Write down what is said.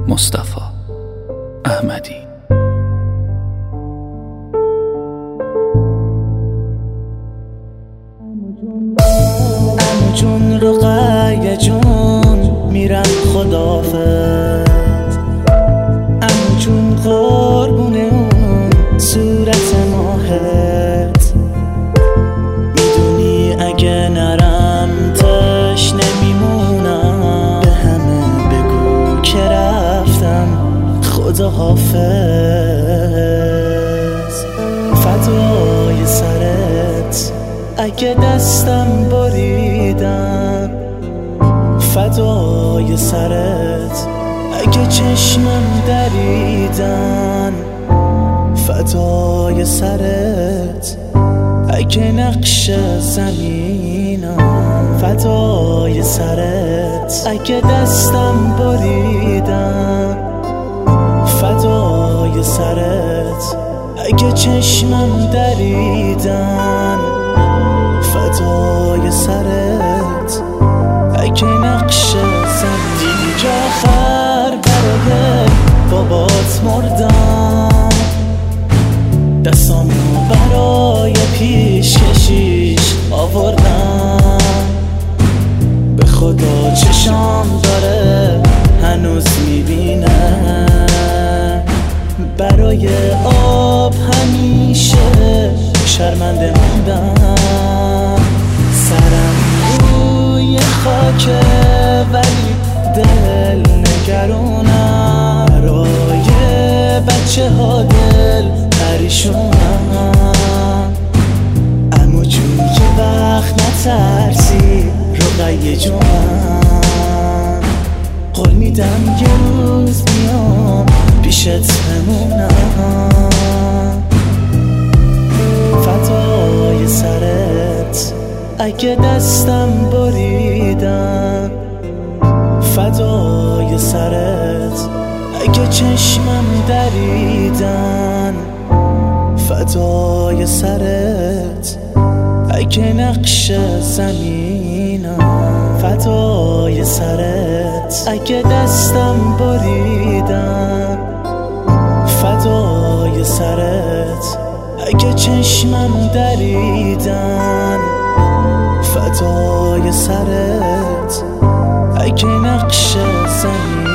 مصطفی احمدی. عمو جون رقیه جون میرم خدافظ. عمو جون قربون اون صورت ماهت، میدونی اگه نرم تش نمیمونم. به همه بگو که رفتم خدا حافظ. فدای سرت اگه دستم بریدم، فدای سرت اگه چشمم دریدن، فدای سرت اگه نقش زمینم، فدای سرت اگه دستم بریدم، فدای سرت اگه چشمم دریدن، فدای سرت اگه نقش زمین. دیدی که آخر برای بابات مردم، دستامو برای پیش کشیش آوردم. به خدا چشام داره هنوز میبینه، برای آب همیشه شرمنده موندم. سرم روی خاکه ولی دل نگرونم، برای بچه ها دل پریشونم. عمو جون یه وقت نترسی رقیه جونم، قول میدم یه روز بیام پیشت بمونم. فدای سرت اگه دستم بریدم، فدای سرت اگه چشمم دریدن، فدای سرت اگه نقش زمینم، فدای سرت اگه دستم بریدم، فدای سرت اگه چشمم دریدن، فدای سرت اگه نقش زمین.